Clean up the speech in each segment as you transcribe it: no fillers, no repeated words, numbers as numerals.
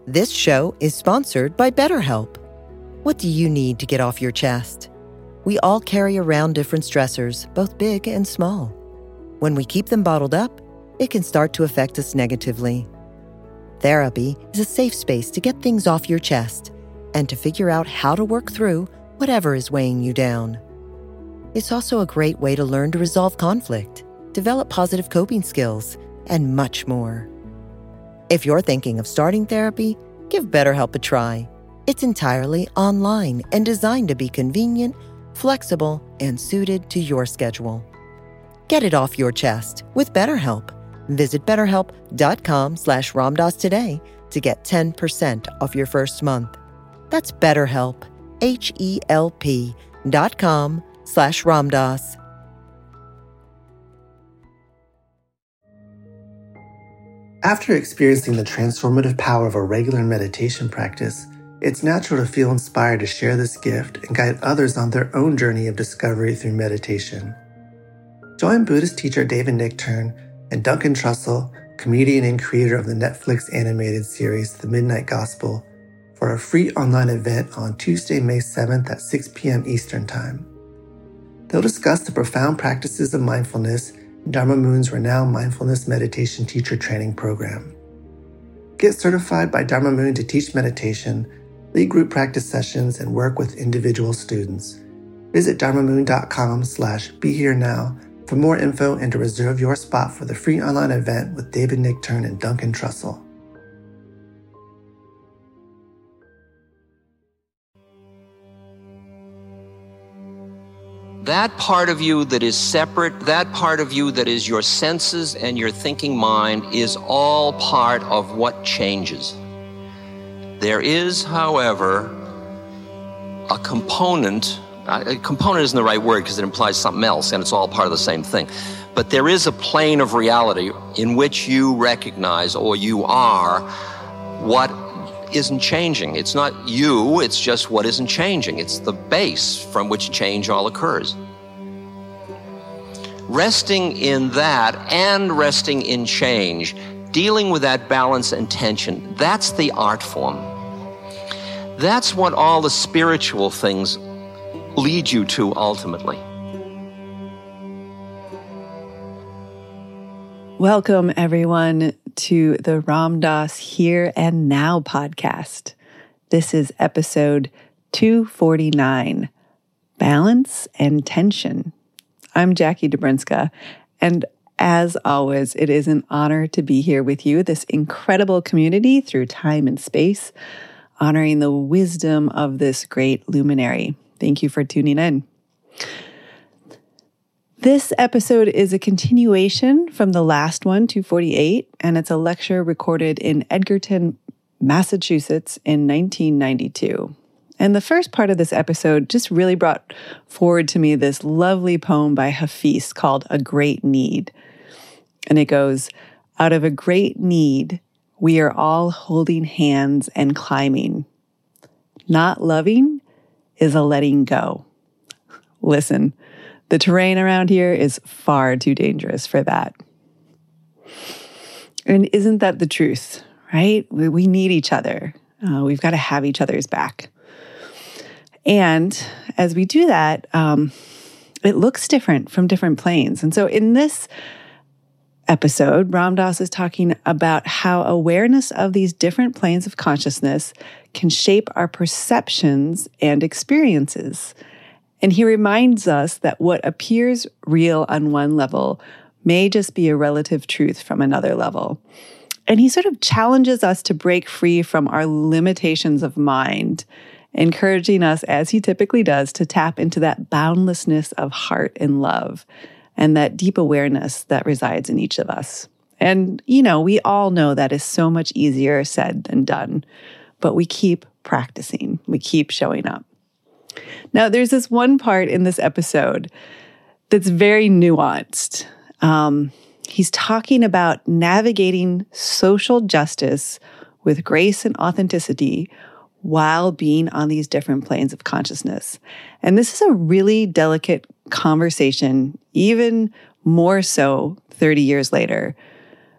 This show is sponsored by BetterHelp. What do you need to get off your chest? We all carry around different stressors, both big and small. When we keep them bottled up, it can start to affect us negatively. Therapy is a safe space to get things off your chest and to figure out how to work through whatever is weighing you down. It's also a great way to learn to resolve conflict, develop positive coping skills, and much more. If you're thinking of starting therapy, give BetterHelp a try. It's entirely online and designed to be convenient, flexible, and suited to your schedule. Get it off your chest with BetterHelp. Visit BetterHelp.com/Ramdas today to get 10% off your first month. That's BetterHelp, HELP.com/Ramdas. After experiencing the transformative power of a regular meditation practice, it's natural to feel inspired to share this gift and guide others on their own journey of discovery through meditation. Join Buddhist teacher David Nichtern and Duncan Trussell, comedian and creator of the Netflix animated series The Midnight Gospel, for a free online event on Tuesday, May 7th at 6 p.m. Eastern Time. They'll discuss the profound practices of mindfulness in Dharma Moon's renowned mindfulness meditation teacher training program. Get certified by Dharma Moon to teach meditation, lead group practice sessions, and work with individual students. Visit dharmamoon.com/BeHereNow for more info and to reserve your spot for the free online event with David Nichtern and Duncan Trussell. That part of you that is separate, that part of you that is your senses and your thinking mind, is all part of what changes. There is, however, a component isn't the right word because it implies something else and it's all part of the same thing. But there is a plane of reality in which you recognize, or you are, what isn't changing. It's not you, it's just what isn't changing. It's the base from which change all occurs. Resting in that and resting in change, dealing with that balance and tension, that's the art form. That's what all the spiritual things lead you to ultimately. Welcome, everyone, to the Ram Dass Here and Now podcast. This is episode 249, Balance and Tension. I'm Jackie Dobrinska, and as always, it is an honor to be here with you, this incredible community through time and space, honoring the wisdom of this great luminary. Thank you for tuning in. This episode is a continuation from the last one, 248, and it's a lecture recorded in Edgerton, Massachusetts in 1992. And the first part of this episode just really brought forward to me this lovely poem by Hafiz called A Great Need. And it goes, out of a great need, we are all holding hands and climbing. Not loving is a letting go. Listen, the terrain around here is far too dangerous for that. And isn't that the truth, right? We need each other. We've got to have each other's back. And as we do that, it looks different from different planes. And so in this episode, Ram Dass is talking about how awareness of these different planes of consciousness can shape our perceptions and experiences. And he reminds us that what appears real on one level may just be a relative truth from another level. And he sort of challenges us to break free from our limitations of mind, encouraging us, as he typically does, to tap into that boundlessness of heart and love and that deep awareness that resides in each of us. And, we all know that is so much easier said than done, but we keep practicing. We keep showing up. Now, there's this one part in this episode that's very nuanced. He's talking about navigating social justice with grace and authenticity while being on these different planes of consciousness. And this is a really delicate conversation, even more so 30 years later,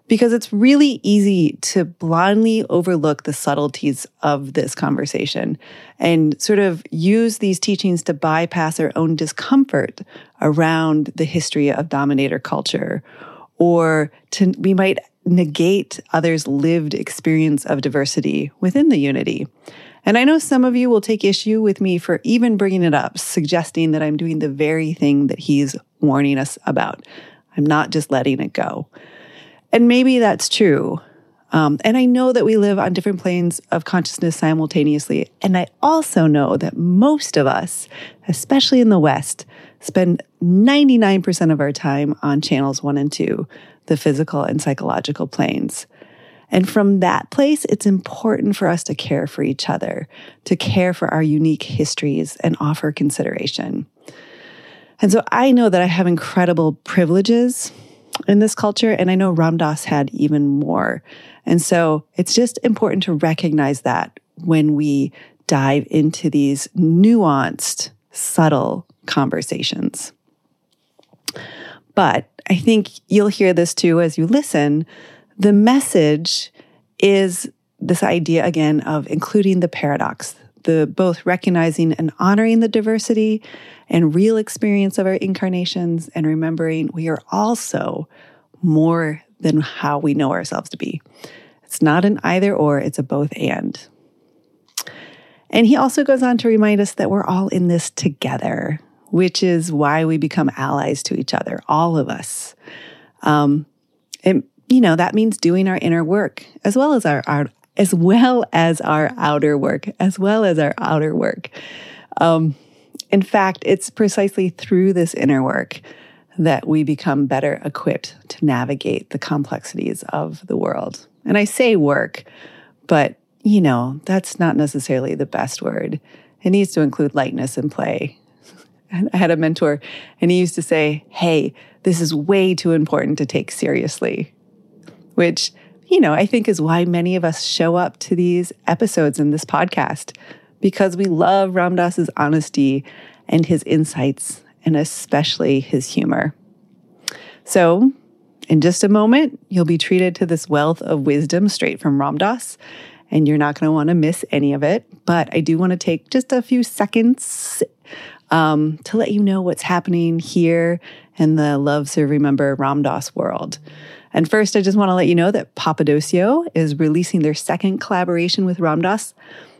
because it's really easy to blindly overlook the subtleties of this conversation and sort of use these teachings to bypass our own discomfort around the history of dominator culture, or we might negate others' lived experience of diversity within the unity. And I know some of you will take issue with me for even bringing it up, suggesting that I'm doing the very thing that he's warning us about. I'm not just letting it go. And maybe that's true. And I know that we live on different planes of consciousness simultaneously. And I also know that most of us, especially in the West, spend 99% of our time on channels 1 and 2, the physical and psychological planes. And from that place, it's important for us to care for each other, to care for our unique histories and offer consideration. And so I know that I have incredible privileges in this culture, and I know Ram Dass had even more. And so it's just important to recognize that when we dive into these nuanced, subtle conversations. But I think you'll hear this too as you listen. The message is this idea again of including the paradox, the both recognizing and honoring the diversity and real experience of our incarnations, and remembering we are also more than how we know ourselves to be. It's not an either or, it's a both and. And he also goes on to remind us that we're all in this together, which is why we become allies to each other, all of us. And that means doing our inner work as well as our outer work. In fact, it's precisely through this inner work that we become better equipped to navigate the complexities of the world. And I say work, but that's not necessarily the best word. It needs to include lightness and play. I had a mentor, and he used to say, hey, this is way too important to take seriously, which, I think is why many of us show up to these episodes in this podcast, because we love Ram Dass's honesty and his insights, and especially his humor. So, in just a moment, you'll be treated to this wealth of wisdom straight from Ram Dass, and you're not going to want to miss any of it. But I do want to take just a few seconds to let you know what's happening here in the Love, Serve, Remember Ram Dass world. And first, I just want to let you know that Papadosio is releasing their second collaboration with Ram Dass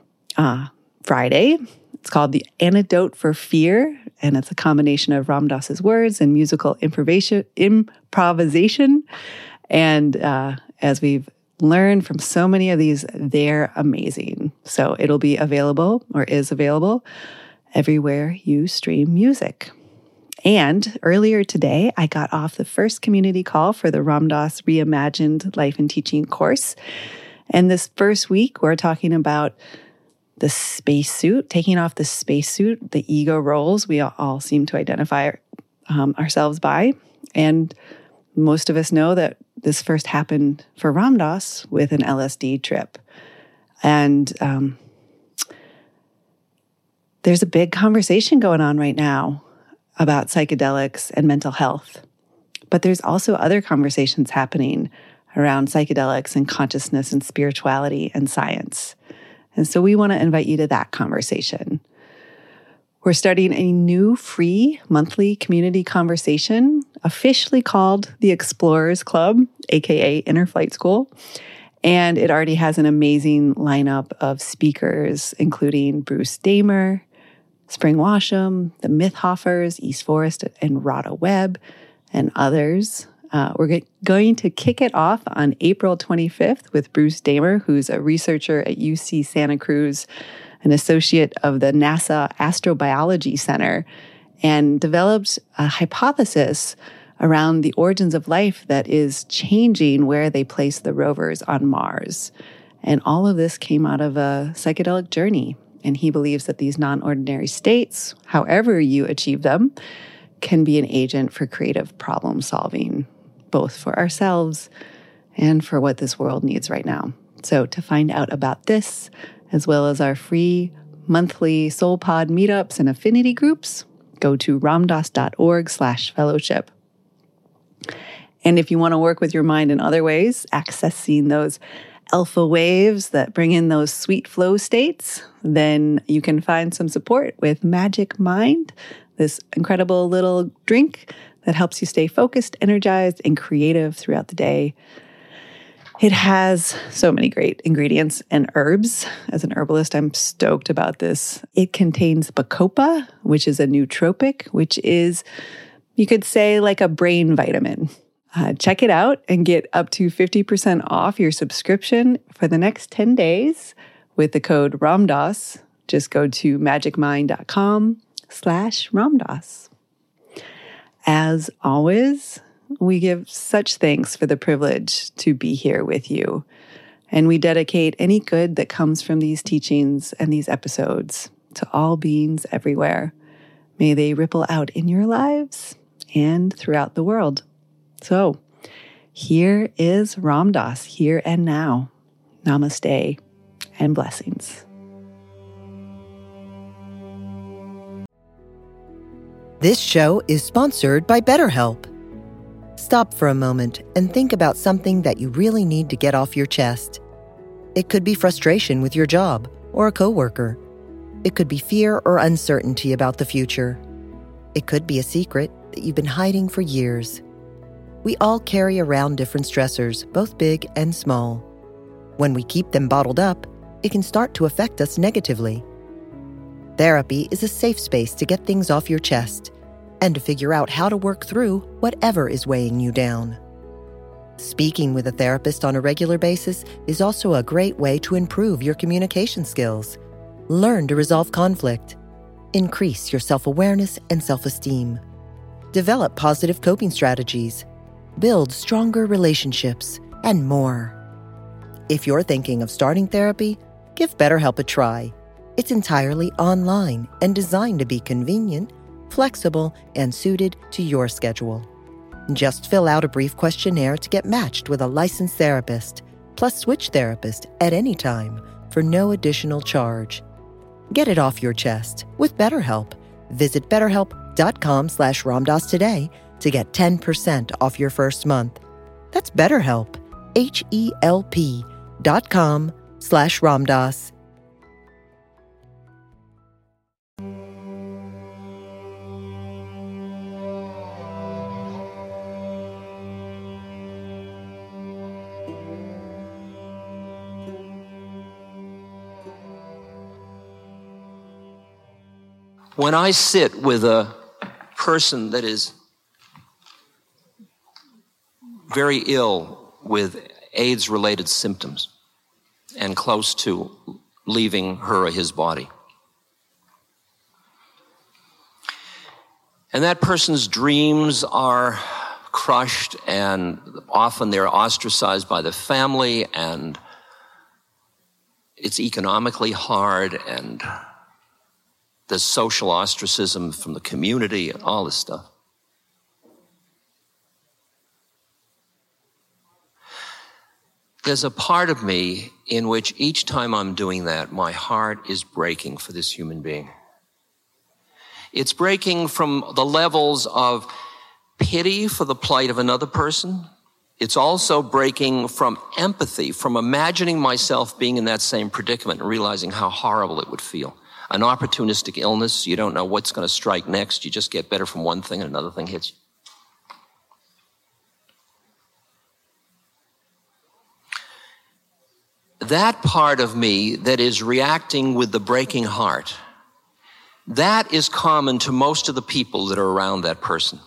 Friday. It's called The Antidote for Fear, and it's a combination of Ram Dass's words and musical improvisation. And as we've learned from so many of these, they're amazing. So it'll be available, or is available, everywhere you stream music. And earlier today, I got off the first community call for the Ram Dass Reimagined Life and Teaching course. And this first week, we're talking about the spacesuit, taking off the spacesuit, the ego roles we all seem to identify ourselves by. And most of us know that this first happened for Ram Dass with an LSD trip. And there's a big conversation going on right now about psychedelics and mental health. But there's also other conversations happening around psychedelics and consciousness and spirituality and science. And so we want to invite you to that conversation. We're starting a new free monthly community conversation, officially called the Explorers Club, aka Inner Flight School. And it already has an amazing lineup of speakers, including Bruce Damer, Spring Washam, the Mythhoffers, East Forest, and Rada Webb, and others. We're going to kick it off on April 25th with Bruce Damer, who's a researcher at UC Santa Cruz, an associate of the NASA Astrobiology Center, and developed a hypothesis around the origins of life that is changing where they place the rovers on Mars. And all of this came out of a psychedelic journey. And he believes that these non-ordinary states, however you achieve them, can be an agent for creative problem solving, both for ourselves and for what this world needs right now. So to find out about this, as well as our free monthly SoulPod meetups and affinity groups, go to ramdass.org/fellowship. And if you want to work with your mind in other ways, accessing those alpha waves that bring in those sweet flow states, then you can find some support with Magic Mind, this incredible little drink that helps you stay focused, energized, and creative throughout the day. It has so many great ingredients and herbs. As an herbalist, I'm stoked about this. It contains bacopa, which is a nootropic, which is, you could say, like a brain vitamin. Check it out and get up to 50% off your subscription for the next 10 days with the code RAMDAS. Just go to magicmind.com/RAMDAS. As always, we give such thanks for the privilege to be here with you. And we dedicate any good that comes from these teachings and these episodes to all beings everywhere. May they ripple out in your lives and throughout the world. So, here is Ram Dass, here and now. Namaste and blessings. This show is sponsored by BetterHelp. Stop for a moment and think about something that you really need to get off your chest. It could be frustration with your job or a coworker. It could be fear or uncertainty about the future. It could be a secret that you've been hiding for years. We all carry around different stressors, both big and small. When we keep them bottled up, it can start to affect us negatively. Therapy is a safe space to get things off your chest and to figure out how to work through whatever is weighing you down. Speaking with a therapist on a regular basis is also a great way to improve your communication skills, learn to resolve conflict, increase your self-awareness and self-esteem, develop positive coping strategies, build stronger relationships, and more. If you're thinking of starting therapy, give BetterHelp a try. It's entirely online and designed to be convenient, flexible, and suited to your schedule. Just fill out a brief questionnaire to get matched with a licensed therapist, plus switch therapist at any time for no additional charge. Get it off your chest with BetterHelp. Visit BetterHelp.com/RamDas today to get 10% off your first month. That's BetterHelp, HELP.com/RamDas. When I sit with a person that is very ill with AIDS-related symptoms and close to leaving her or his body, and that person's dreams are crushed, and often they're ostracized by the family, and it's economically hard, and there's social ostracism from the community and all this stuff. There's a part of me in which each time I'm doing that, my heart is breaking for this human being. It's breaking from the levels of pity for the plight of another person. It's also breaking from empathy, from imagining myself being in that same predicament and realizing how horrible it would feel. An opportunistic illness, you don't know what's going to strike next. You just get better from one thing and another thing hits you. That part of me that is reacting with the breaking heart, that is common to most of the people that are around that person.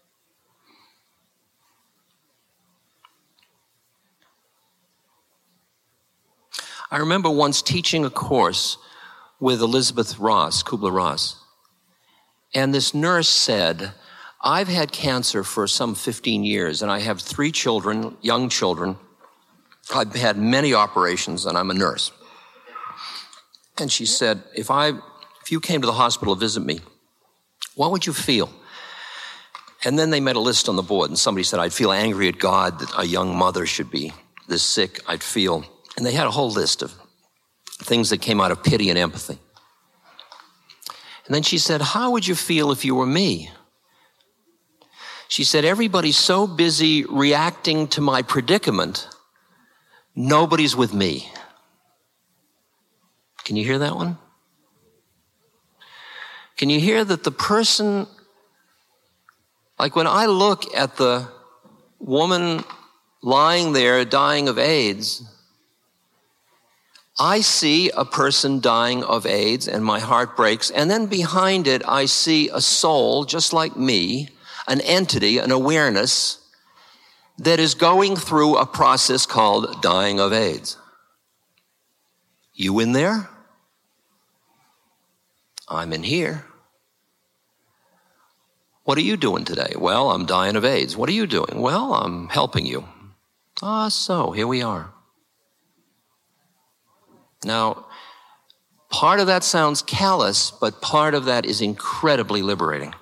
I remember once teaching a course with Elizabeth Ross, Kubler-Ross. And this nurse said, I've had cancer for some 15 years, and I have 3 children, young children. I've had many operations, and I'm a nurse. And she said, if you came to the hospital to visit me, what would you feel? And then they made a list on the board, and somebody said, I'd feel angry at God that a young mother should be this sick. I'd feel, and they had a whole list of things that came out of pity and empathy. And then she said, how would you feel if you were me? She said, everybody's so busy reacting to my predicament, nobody's with me. Can you hear that one? Can you hear that the person, like when I look at the woman lying there dying of AIDS, I see a person dying of AIDS and my heart breaks, and then behind it I see a soul just like me, an entity, an awareness that is going through a process called dying of AIDS. You in there? I'm in here. What are you doing today? Well, I'm dying of AIDS. What are you doing? Well, I'm helping you. So here we are. Now, part of that sounds callous, but part of that is incredibly liberating.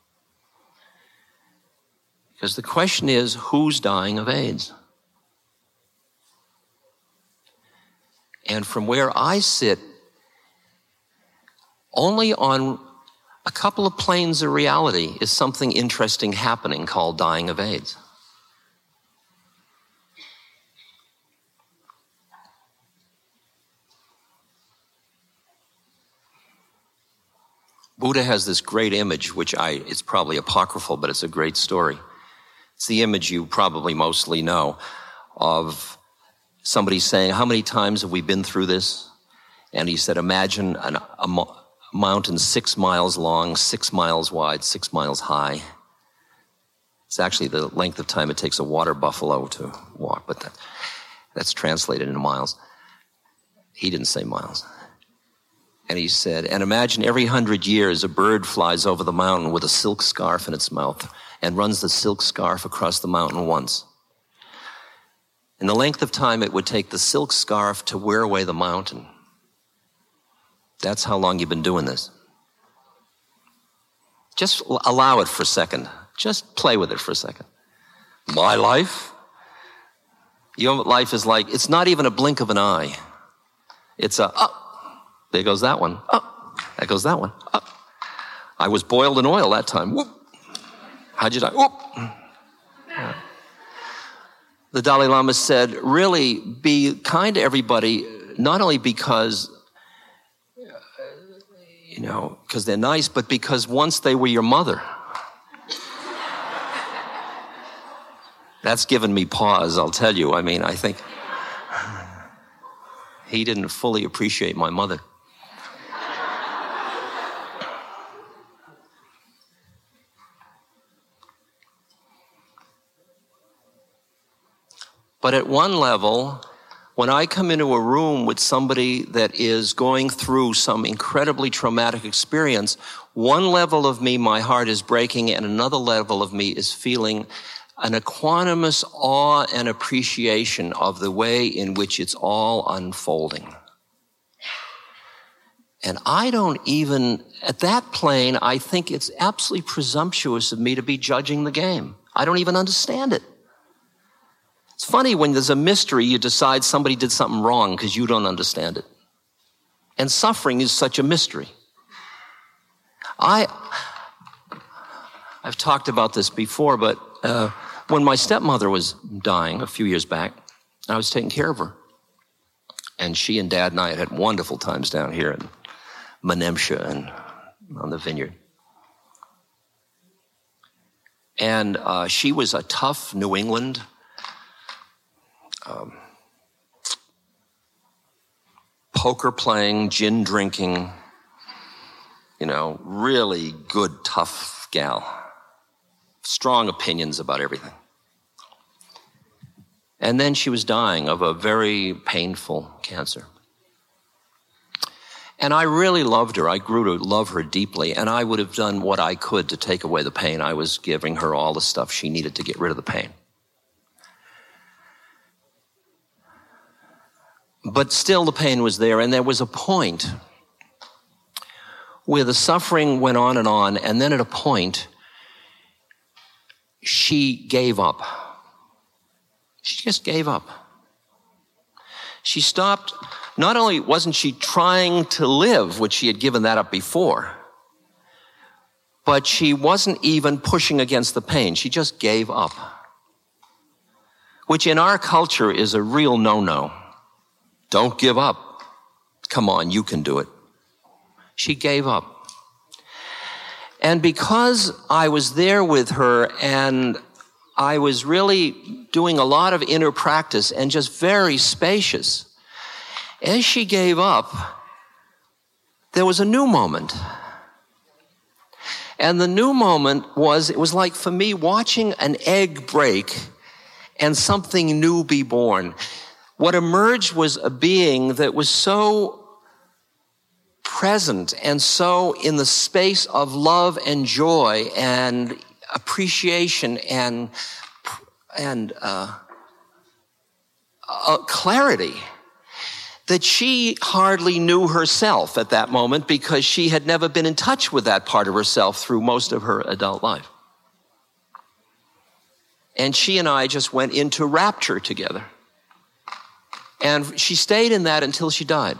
Because the question is, who's dying of AIDS? And from where I sit, only on a couple of planes of reality is something interesting happening called dying of AIDS. Buddha has this great image, which it's probably apocryphal, but it's a great story. It's the image you probably mostly know of somebody saying, how many times have we been through this? And he said, imagine a mountain 6 miles long, 6 miles wide, 6 miles high. It's actually the length of time it takes a water buffalo to walk, but that's translated into miles. He didn't say miles. And he said, and imagine every 100 years a bird flies over the mountain with a silk scarf in its mouth and runs the silk scarf across the mountain once. In the length of time it would take the silk scarf to wear away the mountain. That's how long you've been doing this. Just allow it for a second. Just play with it for a second. My life? Your life is like, it's not even a blink of an eye. It's there goes that one. There goes that one. I was boiled in oil that time. Whoop. How'd you die? Whoop. The Dalai Lama said, really be kind to everybody, not only because, because they're nice, but because once they were your mother. That's given me pause, I'll tell you. I mean, I think he didn't fully appreciate my mother. But at one level, when I come into a room with somebody that is going through some incredibly traumatic experience, one level of me, my heart is breaking, and another level of me is feeling an equanimous awe and appreciation of the way in which it's all unfolding. And I don't even, at that plane, I think it's absolutely presumptuous of me to be judging the game. I don't even understand it. It's funny when there's a mystery, you decide somebody did something wrong because you don't understand it. And suffering is such a mystery. I've talked about this before, but when my stepmother was dying a few years back, I was taking care of her. And she and Dad and I had wonderful times down here in Menemsha and on the vineyard. And she was a tough New England poker playing, gin drinking, really good, tough gal. Strong opinions about everything. And then she was dying of a very painful cancer. And I really loved her. I grew to love her deeply, and I would have done what I could to take away the pain. I was giving her all the stuff she needed to get rid of the pain. But still the pain was there, and there was a point where the suffering went on, and then at a point, she gave up. She just gave up. She stopped. Not only wasn't she trying to live, which she had given that up before, but she wasn't even pushing against the pain. She just gave up, which in our culture is a real no-no. Don't give up. Come on, you can do it. She gave up. And because I was there with her and I was really doing a lot of inner practice and just very spacious, as she gave up, there was a new moment. And the new moment it was like for me watching an egg break and something new be born. What emerged was a being that was so present and so in the space of love and joy and appreciation and clarity that she hardly knew herself at that moment because she had never been in touch with that part of herself through most of her adult life. And she and I just went into rapture together. And she stayed in that until she died.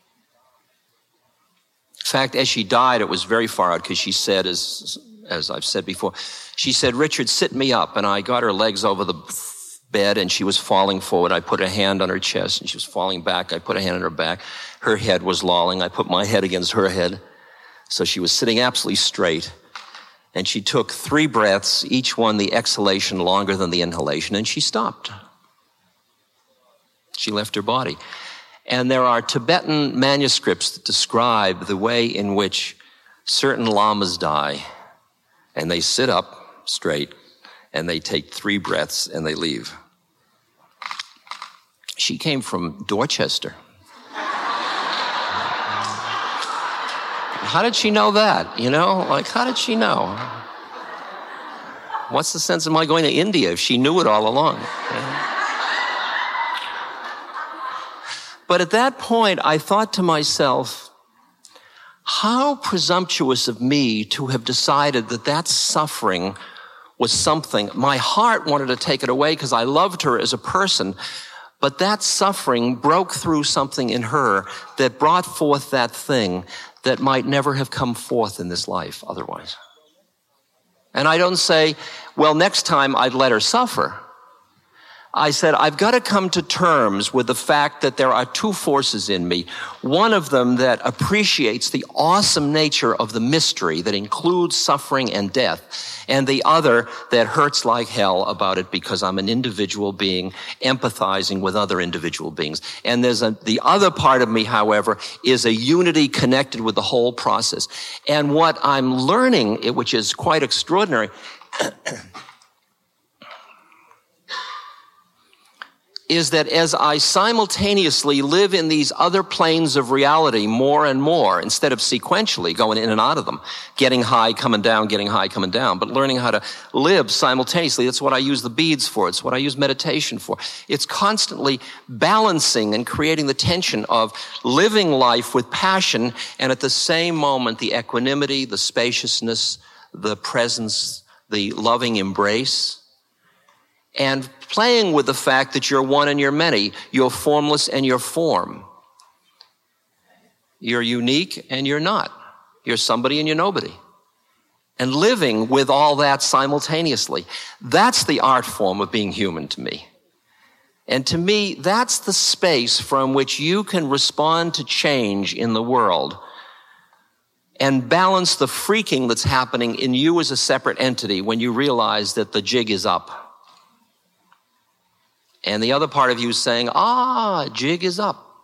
In fact, as she died, it was very far out because she said, as I've said before, she said, "Richard, sit me up." And I got her legs over the bed and she was falling forward. I put a hand on her chest and she was falling back. I put a hand on her back. Her head was lolling. I put my head against her head. So she was sitting absolutely straight. And she took 3 breaths, each one the exhalation longer than the inhalation, and she stopped. She left her body. And there are Tibetan manuscripts that describe the way in which certain lamas die. And they sit up straight, and they take 3 breaths, and they leave. She came from Dorchester. How did she know that? You know, like, how did she know? What's the sense of my going to India if she knew it all along? But at that point, I thought to myself, how presumptuous of me to have decided that that suffering was something. My heart wanted to take it away because I loved her as a person, but that suffering broke through something in her that brought forth that thing that might never have come forth in this life otherwise. And I don't say, well, next time I'd let her suffer. I said, I've got to come to terms with the fact that there are 2 forces in me. One of them that appreciates the awesome nature of the mystery that includes suffering and death, and the other that hurts like hell about it because I'm an individual being empathizing with other individual beings. And the other part of me, however, is a unity connected with the whole process. And what I'm learning, which is quite extraordinary, is that as I simultaneously live in these other planes of reality more and more, instead of sequentially going in and out of them, getting high, coming down, but learning how to live simultaneously. That's what I use the beads for. It's what I use meditation for. It's constantly balancing and creating the tension of living life with passion and at the same moment the equanimity, the spaciousness, the presence, the loving embrace. And playing with the fact that you're one and you're many. You're formless and you're form. You're unique and you're not. You're somebody and you're nobody. And living with all that simultaneously. That's the art form of being human to me. And to me, that's the space from which you can respond to change in the world and balance the freaking that's happening in you as a separate entity when you realize that the jig is up. And the other part of you is saying, jig is up.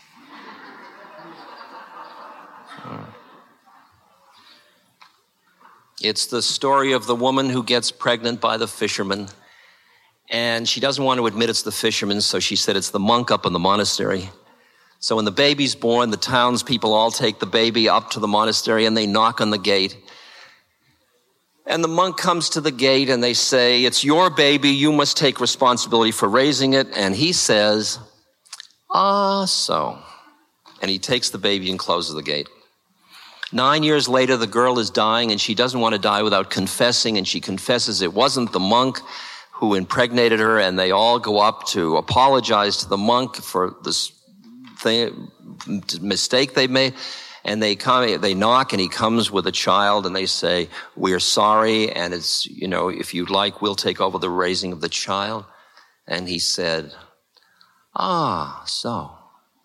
It's the story of the woman who gets pregnant by the fisherman. And she doesn't want to admit it's the fisherman, so she said it's the monk up in the monastery. So when the baby's born, the townspeople all take the baby up to the monastery and they knock on the gate. And the monk comes to the gate and they say, it's your baby, you must take responsibility for raising it. And he says, so. And he takes the baby and closes the gate. 9 years later, the girl is dying and she doesn't want to die without confessing. And she confesses it wasn't the monk who impregnated her. And they all go up to apologize to the monk for this mistake they made. And they knock, and he comes with a child, and they say, "We're sorry, and it's, if you'd like, we'll take over the raising of the child." And he said, "Ah, so.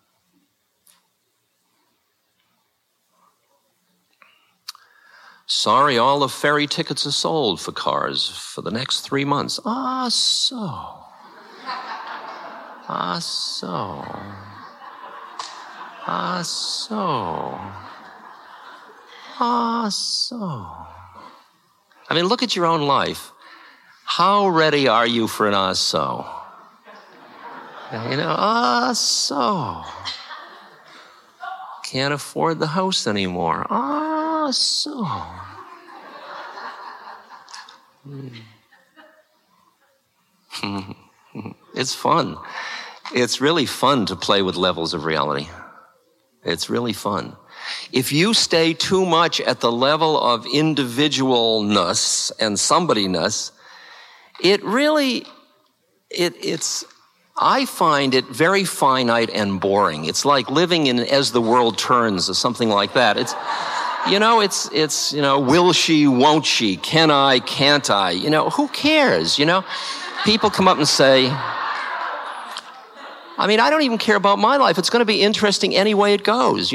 Sorry, all the ferry tickets are sold for cars for the next 3 months." "Ah, so. Ah, so. Ah, so. Ah, so." I mean, look at your own life. How ready are you for an "ah, so"? "Ah, so. Can't afford the house anymore. Ah, so." It's fun. It's really fun to play with levels of reality. It's really fun. If you stay too much at the level of individualness and somebodyness, I find it very finite and boring. It's like living in As the World Turns or something like that. It's will she, won't she, can I, can't I? Who cares? People come up and say, I mean, I don't even care about my life. It's going to be interesting any way it goes.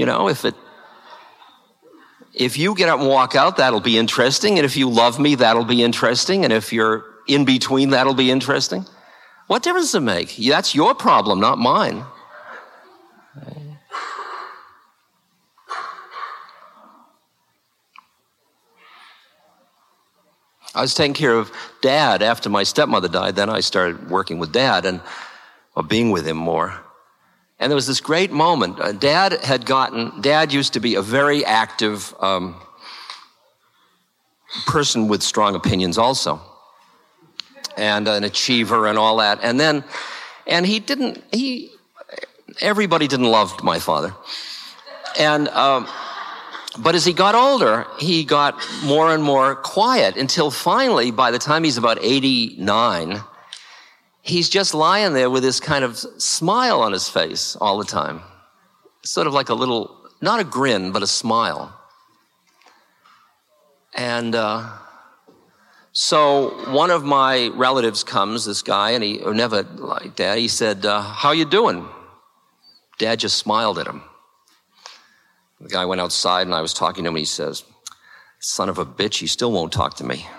If you get up and walk out, that'll be interesting. And if you love me, that'll be interesting. And if you're in between, that'll be interesting. What difference does it make? That's your problem, not mine. I was taking care of Dad after my stepmother died. Then I started working with Dad or being with him more. And there was this great moment. Dad used to be a very active person with strong opinions also. And an achiever and all that. And everybody didn't love my father. And, but as he got older, he got more and more quiet until finally, by the time he's about 89, he's just lying there with this kind of smile on his face all the time. Sort of like a little, not a grin, but a smile. And so one of my relatives comes, this guy, and he never liked Dad. He said, "How you doing?" Dad just smiled at him. The guy went outside, and I was talking to him, and he says, "Son of a bitch, he still won't talk to me."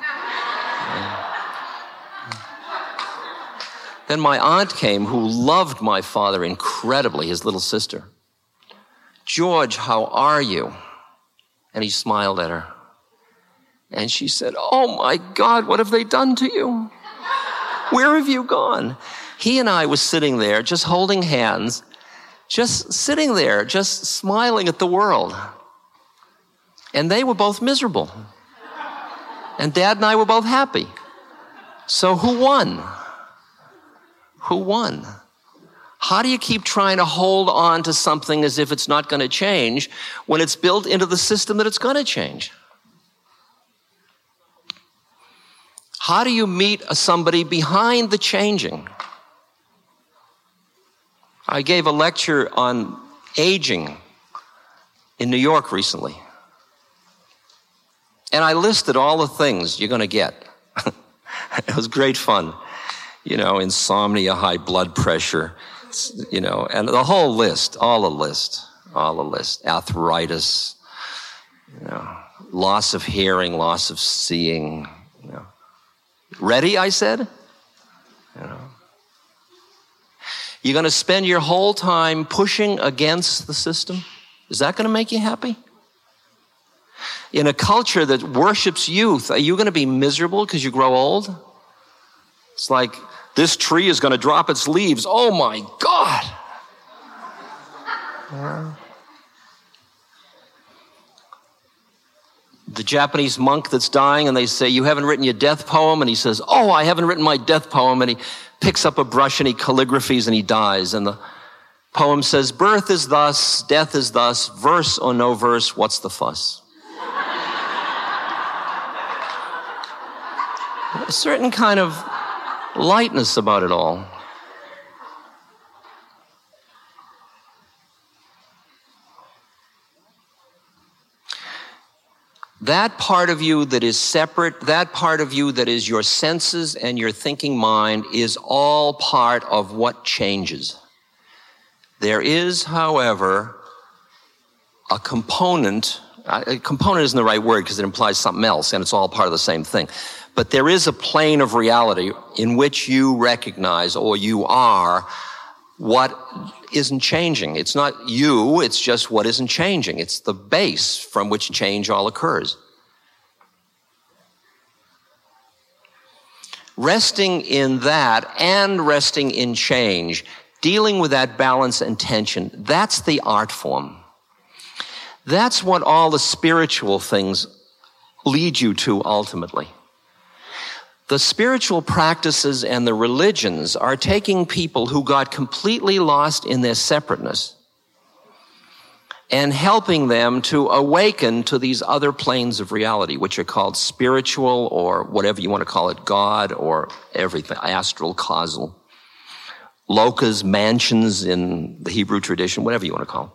Then my aunt came, who loved my father incredibly, his little sister. "George, how are you?" And he smiled at her. And she said, "Oh my God, what have they done to you? Where have you gone?" He and I were sitting there, just holding hands, just sitting there, just smiling at the world. And they were both miserable. And Dad and I were both happy. So who won? Who won? How do you keep trying to hold on to something as if it's not going to change when it's built into the system that it's going to change? How do you meet somebody behind the changing? I gave a lecture on aging in New York recently. And I listed all the things you're going to get. It was great fun. Insomnia, high blood pressure, and the whole list, all the list, arthritis, loss of hearing, loss of seeing, Ready, I said? You're going to spend your whole time pushing against the system? Is that going to make you happy? In a culture that worships youth, are you going to be miserable because you grow old? It's like, this tree is going to drop its leaves. Oh my God. The Japanese monk that's dying, and they say, "You haven't written your death poem?" And he says, "Oh, I haven't written my death poem." And he picks up a brush and he calligraphies and he dies. And the poem says, "Birth is thus, death is thus, verse or no verse, what's the fuss?" A certain kind of lightness about it all. that part of you that is separate, that part of you that is your senses and your thinking mind, is all part of what changes. There is, however, a component isn't the right word because it implies something else and it's all part of the same thing. But there is a plane of reality in which you recognize, or you are, what isn't changing. It's not you, it's just what isn't changing. It's the base from which change all occurs. Resting in that and resting in change, dealing with that balance and tension, that's the art form. That's what all the spiritual things lead you to ultimately. The spiritual practices and the religions are taking people who got completely lost in their separateness and helping them to awaken to these other planes of reality, which are called spiritual, or whatever you want to call it, God, or everything, astral, causal, lokas, mansions in the Hebrew tradition, whatever you want to call it.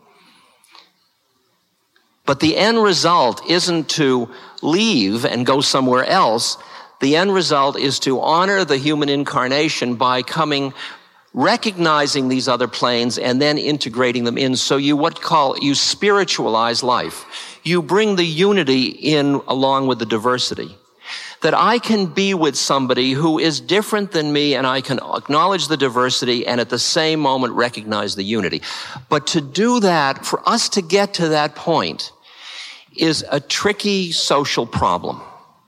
But the end result isn't to leave and go somewhere else. The end result is to honor the human incarnation by recognizing these other planes and then integrating them in. So you spiritualize life. You bring the unity in along with the diversity. That I can be with somebody who is different than me, and I can acknowledge the diversity and at the same moment recognize the unity. But to do that, for us to get to that point, is a tricky social problem.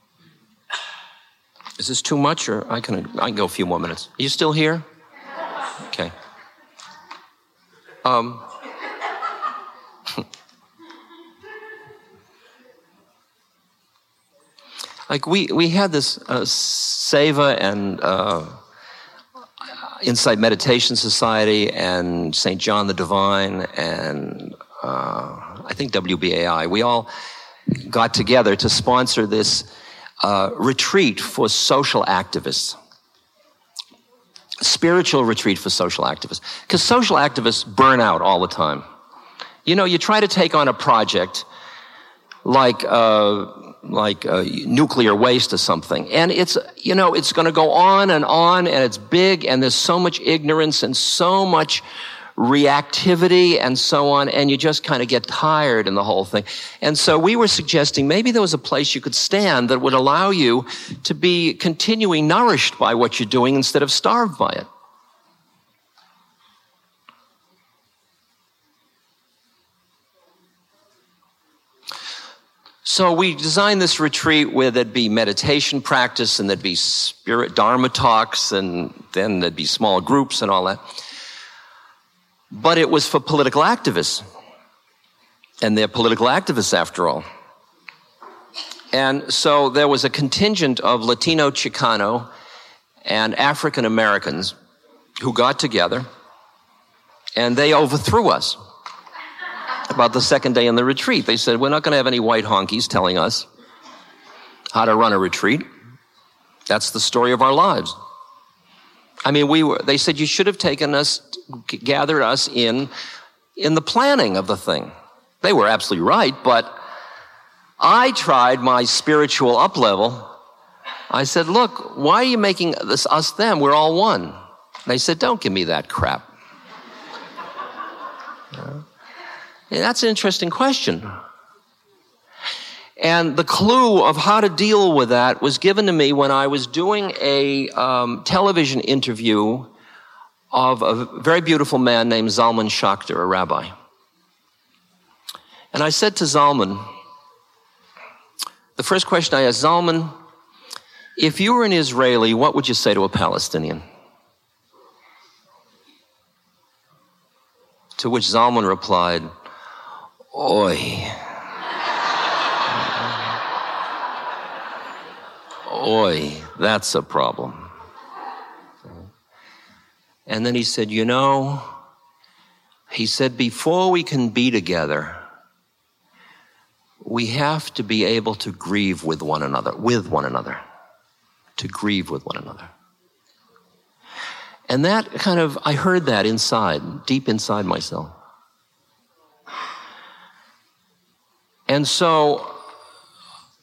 Is this too much, or I can go a few more minutes? Are you still here? Okay. Like we had this Seva and Insight Meditation Society and St. John the Divine and I think WBAI. We all got together to sponsor this retreat for social activists. Spiritual retreat for social activists. Because social activists burn out all the time. You know, you try to take on a project like nuclear waste or something, and it's going to go on, and it's big, and there's so much ignorance and so much reactivity and so on, and you just kind of get tired in the whole thing. And so we were suggesting maybe there was a place you could stand that would allow you to be continuing nourished by what you're doing instead of starved by it. So we designed this retreat where there'd be meditation practice and there'd be spirit dharma talks and then there'd be small groups and all that. But it was for political activists. And they're political activists after all. And so there was a contingent of Latino, Chicano, and African Americans who got together and they overthrew us. About the second day in the retreat, they said, we're not going to have any white honkies telling us how to run a retreat. That's the story of our lives. I mean, they said you should have gathered us in the planning of the thing. They were absolutely right, but I tried my spiritual up level. I said, look, why are you making this us them? We're all one. And they said, don't give me that crap. That's an interesting question. And the clue of how to deal with that was given to me when I was doing a television interview of a very beautiful man named Zalman Schachter, a rabbi. And I said to Zalman, the first question I asked, Zalman, if you were an Israeli, what would you say to a Palestinian? To which Zalman replied, Oi. Oi, that's a problem. And then he said, before we can be together, we have to be able to grieve with one another, to grieve with one another. And that I heard that inside, deep inside myself. And so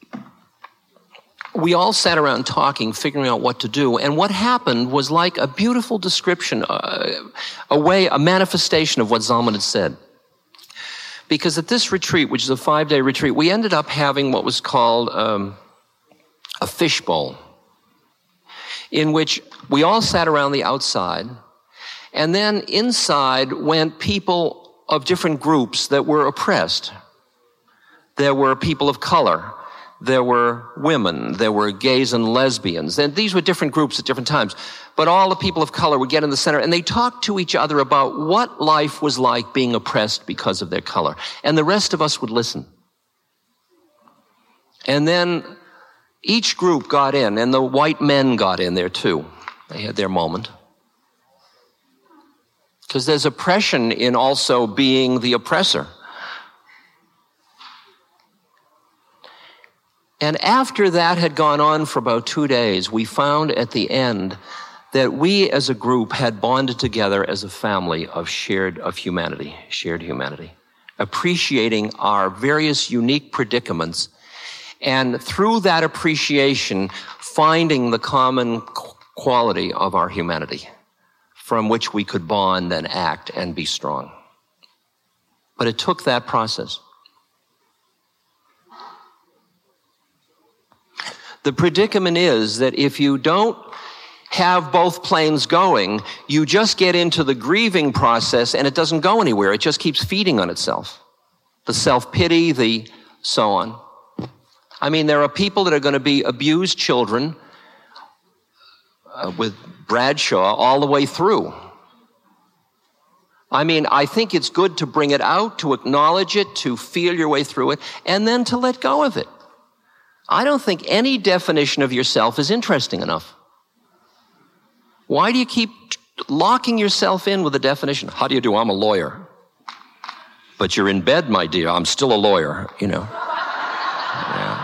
we all sat around talking, figuring out what to do. And what happened was like a beautiful description, a manifestation of what Zalman had said. Because at this retreat, which is a 5-day retreat, we ended up having what was called a fishbowl, in which we all sat around the outside, and then inside went people of different groups that were oppressed. There were people of color. There were women. There were gays and lesbians. And these were different groups at different times. But all the people of color would get in the center, and they talked to each other about what life was like being oppressed because of their color. And the rest of us would listen. And then each group got in, and the white men got in there too. They had their moment. Because there's oppression in also being the oppressor. And after that had gone on for about 2 days, we found at the end that we as a group had bonded together as a family of shared humanity, appreciating our various unique predicaments, and through that appreciation, finding the common quality of our humanity from which we could bond and act and be strong. But it took that process. The predicament is that if you don't have both planes going, you just get into the grieving process and it doesn't go anywhere. It just keeps feeding on itself. The self-pity, the so on. I mean, there are people that are going to be abused children with Bradshaw all the way through. I mean, I think it's good to bring it out, to acknowledge it, to feel your way through it, and then to let go of it. I don't think any definition of yourself is interesting enough. Why do you keep locking yourself in with a definition? How do you do? I'm a lawyer. But you're in bed, my dear. I'm still a lawyer, you know. Yeah.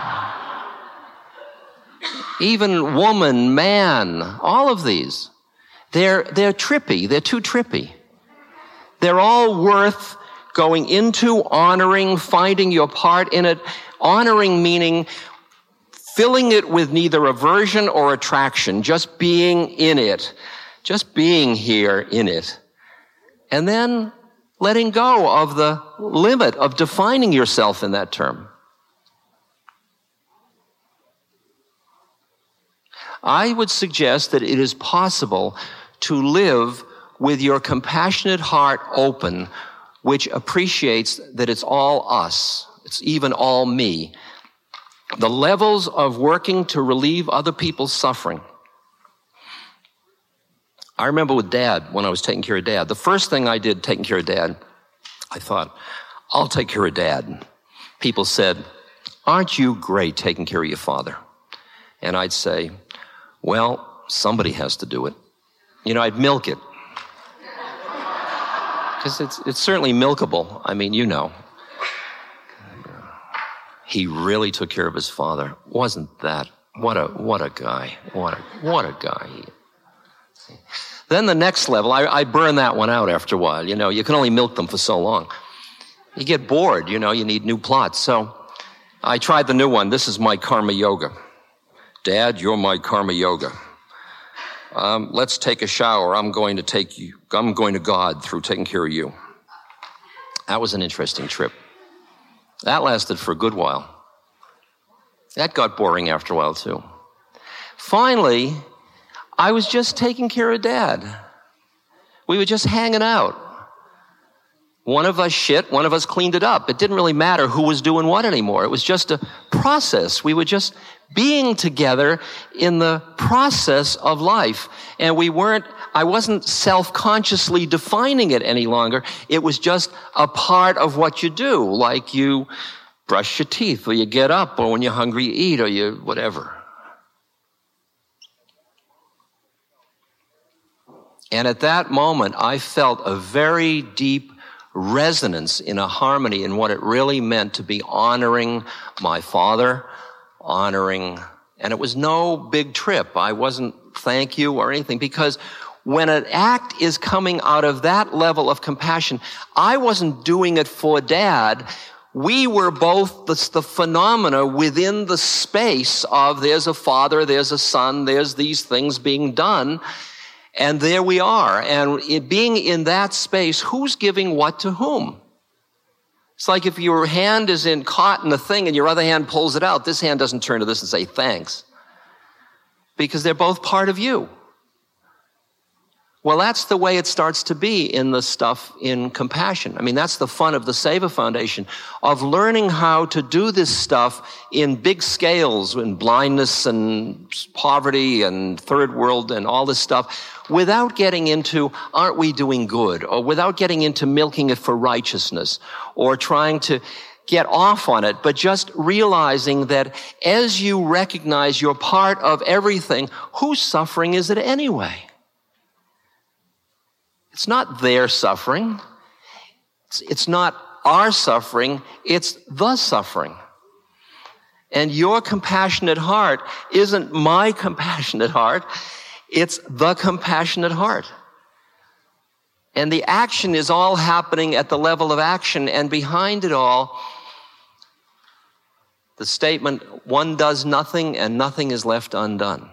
Even woman, man, all of these, they're trippy. They're too trippy. They're all worth going into, honoring, finding your part in it. Honoring meaning filling it with neither aversion or attraction, just being in it, just being here in it. And then letting go of the limit of defining yourself in that term. I would suggest that it is possible to live with your compassionate heart open, which appreciates that it's all us. It's even all me. The levels of working to relieve other people's suffering. I remember with Dad, when I was taking care of Dad, the first thing I did taking care of Dad, I thought, I'll take care of Dad. People said, aren't you great taking care of your father? And I'd say, well, somebody has to do it. You know, I'd milk it. Because it's certainly milkable. I mean, you know. He really took care of his father. Wasn't that? What a guy. What a guy. Then the next level, I burn that one out after a while. You know, you can only milk them for so long. You get bored, you know, you need new plots. So I tried the new one. This is my karma yoga. Dad, you're my karma yoga. Let's take a shower. I'm going to God through taking care of you. That was an interesting trip. That lasted for a good while. That got boring after a while, too. Finally, I was just taking care of Dad. We were just hanging out. One of us shit, one of us cleaned it up. It didn't really matter who was doing what anymore. It was just a process. We were just being together in the process of life. And I wasn't self-consciously defining it any longer. It was just a part of what you do, like you brush your teeth, or you get up, or when you're hungry you eat, or you whatever. And at that moment, I felt a very deep resonance in a harmony in what it really meant to be honoring my father, and it was no big trip. I wasn't thank you or anything, because when an act is coming out of that level of compassion, I wasn't doing it for Dad. We were both the phenomena within the space of there's a Father, there's a Son, there's these things being done, and there we are. And being in that space, who's giving what to whom? It's like if your hand is caught in a thing and your other hand pulls it out, this hand doesn't turn to this and say thanks, because they're both part of you. Well, that's the way it starts to be in the stuff in compassion. I mean, that's the fun of the Seva Foundation, of learning how to do this stuff in big scales, in blindness and poverty and third world and all this stuff, without getting into, aren't we doing good? Or without getting into milking it for righteousness or trying to get off on it, but just realizing that as you recognize you're part of everything, whose suffering is it anyway? It's not their suffering. It's not our suffering. It's the suffering. And your compassionate heart isn't my compassionate heart. It's the compassionate heart. And the action is all happening at the level of action. And behind it all, the statement, one does nothing and nothing is left undone.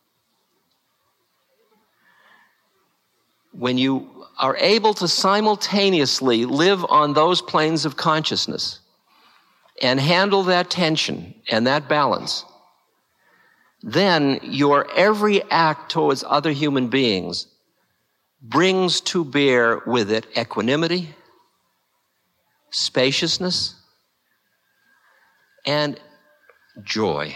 When you are able to simultaneously live on those planes of consciousness and handle that tension and that balance, then your every act towards other human beings brings to bear with it equanimity, spaciousness, and joy.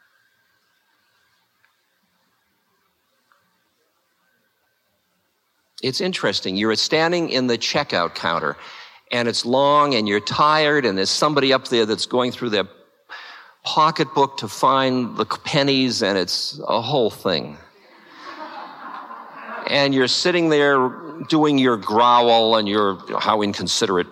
It's interesting. You're standing in the checkout counter, and it's long, and you're tired, and there's somebody up there that's going through their pocketbook to find the pennies, and it's a whole thing. And you're sitting there doing your growl, and you're how inconsiderate.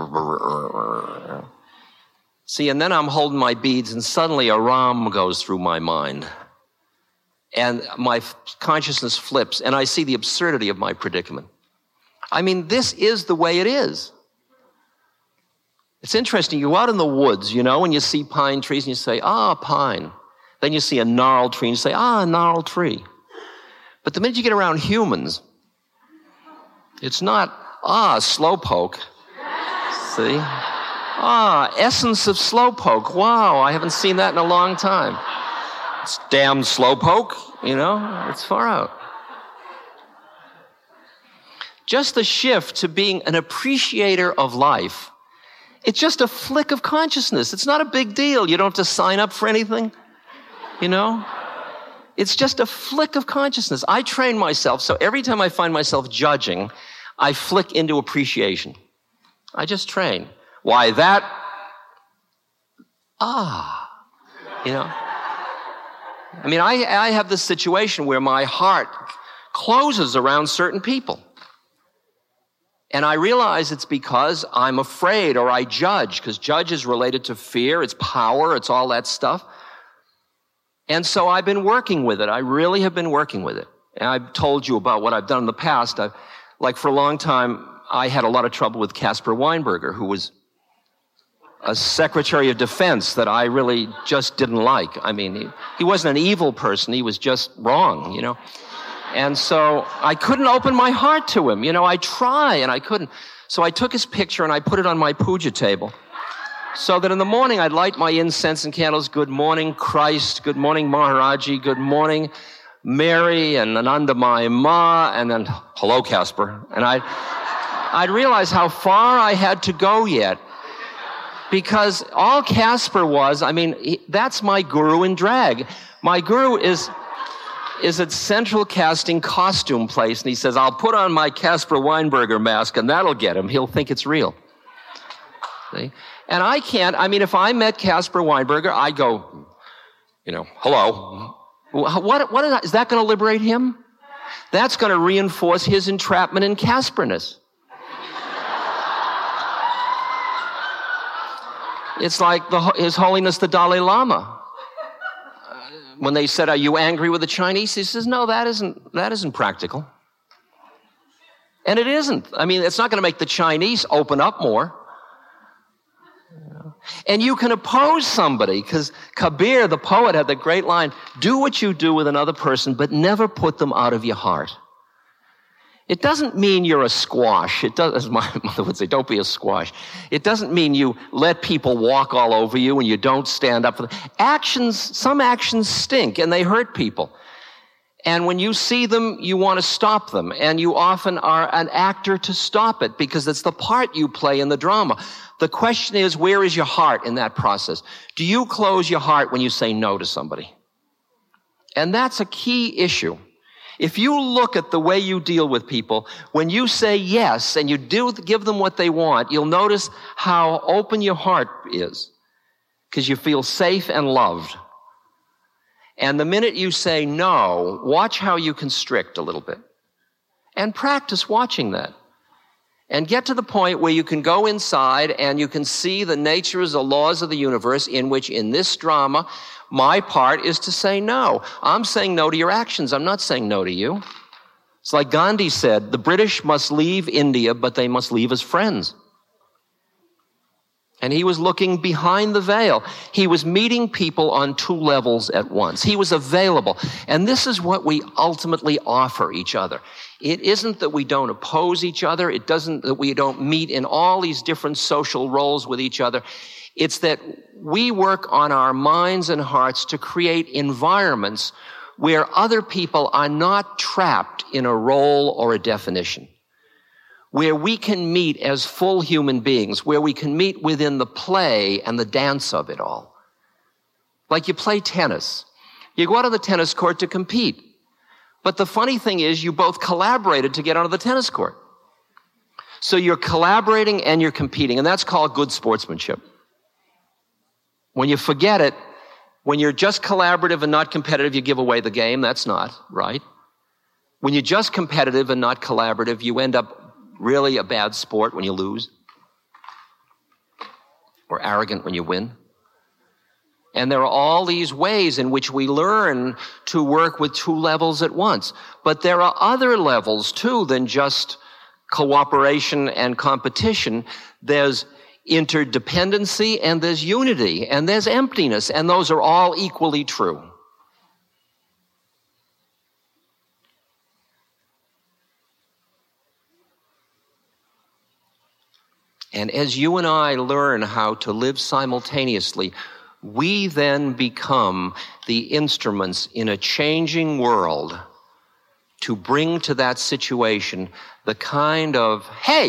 See, and then I'm holding my beads, and suddenly a Ram goes through my mind. And my consciousness flips, and I see the absurdity of my predicament. I mean, this is the way it is. It's interesting. You go out in the woods, and you see pine trees, and you say, pine. Then you see a gnarled tree, and you say, gnarled tree. But the minute you get around humans, it's not, slowpoke. See? Essence of slowpoke. Wow, I haven't seen that in a long time. It's damn slowpoke, it's far out. Just the shift to being an appreciator of life. It's just a flick of consciousness. It's not a big deal. You don't have to sign up for anything, It's just a flick of consciousness. I train myself, so every time I find myself judging, I flick into appreciation. I just train. Why that? I mean, I have this situation where my heart closes around certain people. And I realize it's because I'm afraid or I judge, because judge is related to fear, it's power, it's all that stuff. And so I've been working with it. I really have been working with it. And I've told you about what I've done in the past. For a long time, I had a lot of trouble with Caspar Weinberger, who was a Secretary of Defense that I really just didn't like. I mean, he wasn't an evil person. He was just wrong, And so I couldn't open my heart to him. I try and I couldn't. So I took his picture and I put it on my puja table so that in the morning I'd light my incense and candles. Good morning, Christ. Good morning, Maharaji. Good morning, Mary and Anandamai Ma. And then, hello, Caspar. And I'd realize how far I had to go yet. Because all Caspar was, that's my guru in drag. My guru is at Central Casting Costume Place, and he says, I'll put on my Caspar Weinberger mask, and that'll get him. He'll think it's real. See? And I can't, if I met Caspar Weinberger, I'd go, hello. What is that going to liberate him? That's going to reinforce his entrapment in Casparness. It's like His Holiness the Dalai Lama. When they said, are you angry with the Chinese? He says, no, that isn't practical. And it isn't. It's not going to make the Chinese open up more. And you can oppose somebody, because Kabir, the poet, had the great line, do what you do with another person, but never put them out of your heart. It doesn't mean you're a squash. It does, as my mother would say, don't be a squash. It doesn't mean you let people walk all over you and you don't stand up for them. Some actions stink and they hurt people. And when you see them, you want to stop them. And you often are an actor to stop it because it's the part you play in the drama. The question is, where is your heart in that process? Do you close your heart when you say no to somebody? And that's a key issue. If you look at the way you deal with people, when you say yes and you do give them what they want, you'll notice how open your heart is because you feel safe and loved. And the minute you say no, watch how you constrict a little bit. And practice watching that. And get to the point where you can go inside and you can see the natures, the laws of the universe in which in this drama, my part is to say no. I'm saying no to your actions. I'm not saying no to you. It's like Gandhi said, the British must leave India, but they must leave as friends. And he was looking behind the veil. He was meeting people on two levels at once. He was available. And this is what we ultimately offer each other. It isn't that we don't oppose each other. It doesn't that we don't meet in all these different social roles with each other. It's that we work on our minds and hearts to create environments where other people are not trapped in a role or a definition, where we can meet as full human beings, where we can meet within the play and the dance of it all. Like you play tennis. You go out on the tennis court to compete. But the funny thing is you both collaborated to get onto the tennis court. So you're collaborating and you're competing, and that's called good sportsmanship. When you forget it, when you're just collaborative and not competitive, you give away the game. That's not right. When you're just competitive and not collaborative, you end up really a bad sport when you lose, or arrogant when you win. And there are all these ways in which we learn to work with two levels at once. But there are other levels too than just cooperation and competition. There's interdependency and there's unity and there's emptiness, and those are all equally true. And as you and I learn how to live simultaneously, we then become the instruments in a changing world to bring to that situation the kind of,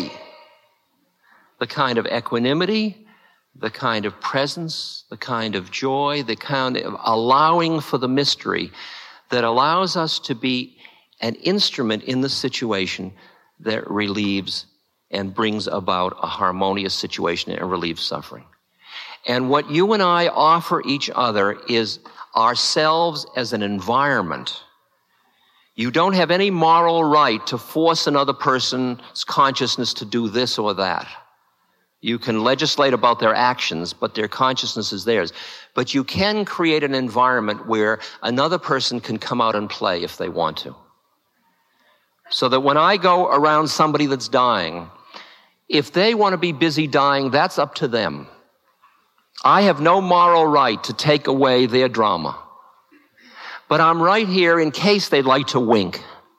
the kind of equanimity, the kind of presence, the kind of joy, the kind of allowing for the mystery that allows us to be an instrument in the situation that relieves and brings about a harmonious situation and relieves suffering. And what you and I offer each other is ourselves as an environment. You don't have any moral right to force another person's consciousness to do this or that. You can legislate about their actions, but their consciousness is theirs. But you can create an environment where another person can come out and play if they want to. So that when I go around somebody that's dying, if they want to be busy dying, that's up to them. I have no moral right to take away their drama. But I'm right here in case they'd like to wink.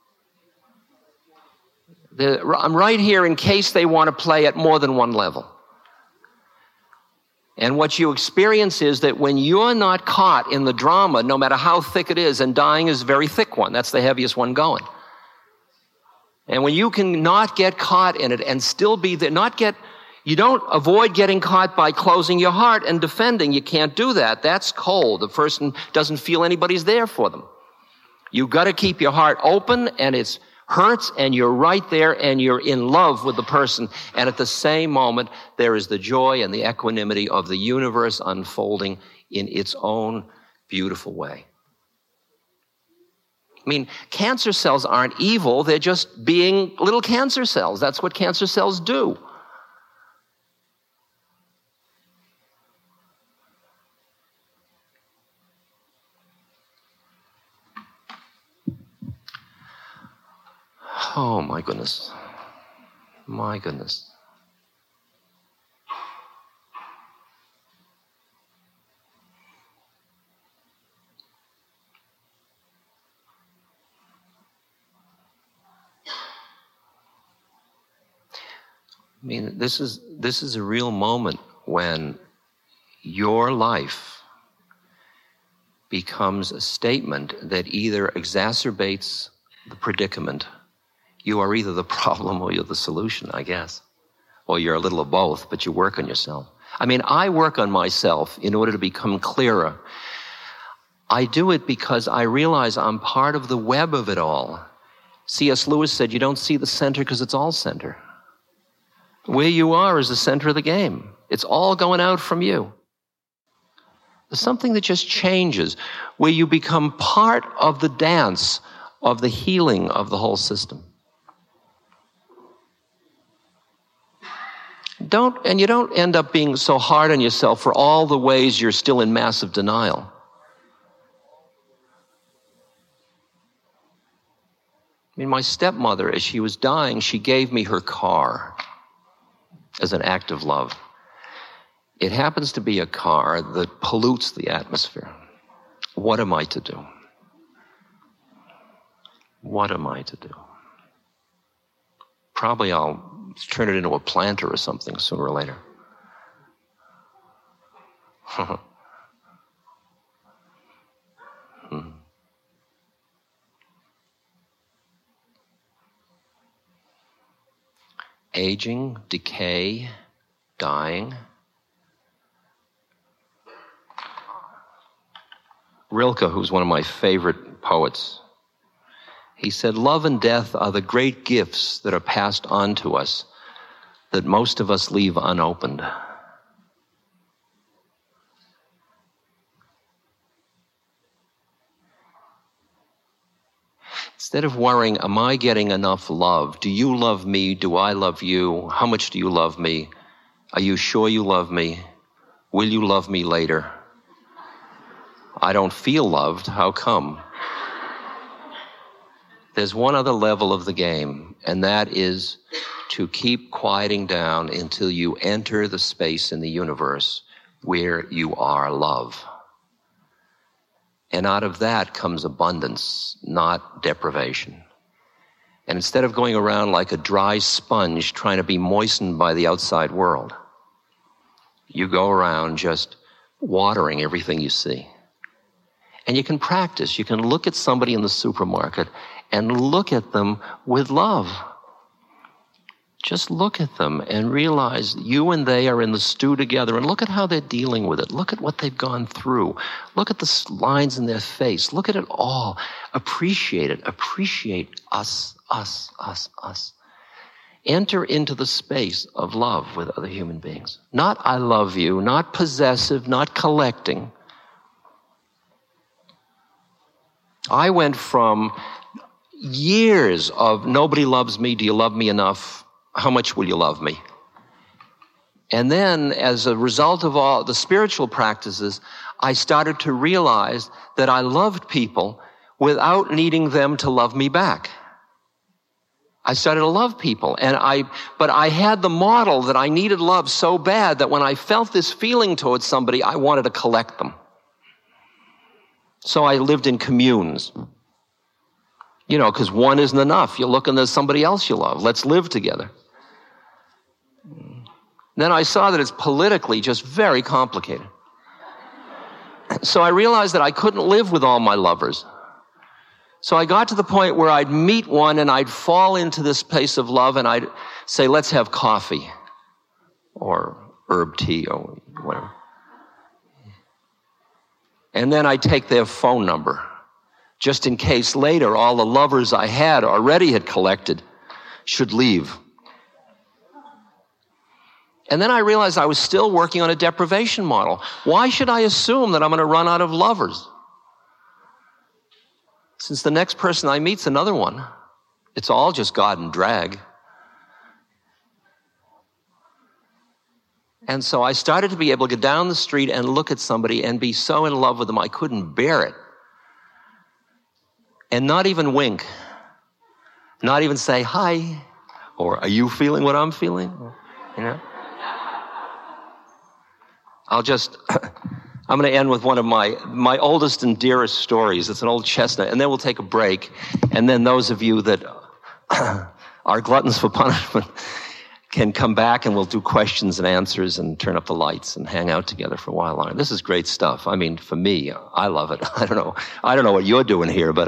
I'm right here in case they want to play at more than one level. And what you experience is that when you're not caught in the drama, no matter how thick it is, and dying is a very thick one, that's the heaviest one going. And when you can not get caught in it and still be there, you don't avoid getting caught by closing your heart and defending. You can't do that. That's cold. The person doesn't feel anybody's there for them. You've got to keep your heart open, and it hurts, and you're right there, and you're in love with the person. And at the same moment, there is the joy and the equanimity of the universe unfolding in its own beautiful way. I mean, cancer cells aren't evil. They're just being little cancer cells. That's what cancer cells do. Oh, my goodness. My goodness. I mean, this is a real moment when your life becomes a statement that either exacerbates the predicament. You are either the problem or you're the solution, I guess. Or you're a little of both, but you work on yourself. I mean, I work on myself in order to become clearer. I do it because I realize I'm part of the web of it all. C.S. Lewis said, you don't see the center because it's all center. Where you are is the center of the game. It's all going out from you. There's something that just changes, where you become part of the dance of the healing of the whole system. You don't end up being so hard on yourself for all the ways you're still in massive denial. I mean, my stepmother, as she was dying, she gave me her car as an act of love. It happens to be a car that pollutes the atmosphere. What am I to do? What am I to do? Probably I'll turn it into a planter or something sooner or later. Aging, decay, dying. Rilke, who's one of my favorite poets, he said, love and death are the great gifts that are passed on to us that most of us leave unopened. Instead of worrying, am I getting enough love? Do you love me? Do I love you? How much do you love me? Are you sure you love me? Will you love me later? I don't feel loved. How come? There's one other level of the game, and that is to keep quieting down until you enter the space in the universe where you are love. And out of that comes abundance, not deprivation. And instead of going around like a dry sponge trying to be moistened by the outside world, you go around just watering everything you see. And you can practice. You can look at somebody in the supermarket and look at them with love. Just look at them and realize you and they are in the stew together, and look at how they're dealing with it. Look at what they've gone through. Look at the lines in their face. Look at it all. Appreciate it. Appreciate us, us, us, us. Enter into the space of love with other human beings. Not I love you, not possessive, not collecting. I went from years of nobody loves me, do you love me enough? How much will you love me? And then, as a result of all the spiritual practices, I started to realize that I loved people without needing them to love me back. I started to love people, but I had the model that I needed love so bad that when I felt this feeling towards somebody, I wanted to collect them. So I lived in communes. You know, because one isn't enough. You're looking at somebody else you love. Let's live together. Then I saw that it's politically just very complicated. So I realized that I couldn't live with all my lovers. So I got to the point where I'd meet one and I'd fall into this place of love and I'd say, let's have coffee or herb tea or whatever. And then I'd take their phone number, just in case later all the lovers I already had collected should leave. And then I realized I was still working on a deprivation model. Why should I assume that I'm going to run out of lovers? Since the next person I meet's another one, it's all just God and drag. And so I started to be able to go down the street and look at somebody and be so in love with them I couldn't bear it. And not even wink. Not even say, hi, or are you feeling what I'm feeling? You know? I'm going to end with one of my oldest and dearest stories. It's an old chestnut, and then we'll take a break. And then those of you that are gluttons for punishment can come back and we'll do questions and answers and turn up the lights and hang out together for a while longer. This is great stuff. I mean, for me, I love it. I don't know what you're doing here, but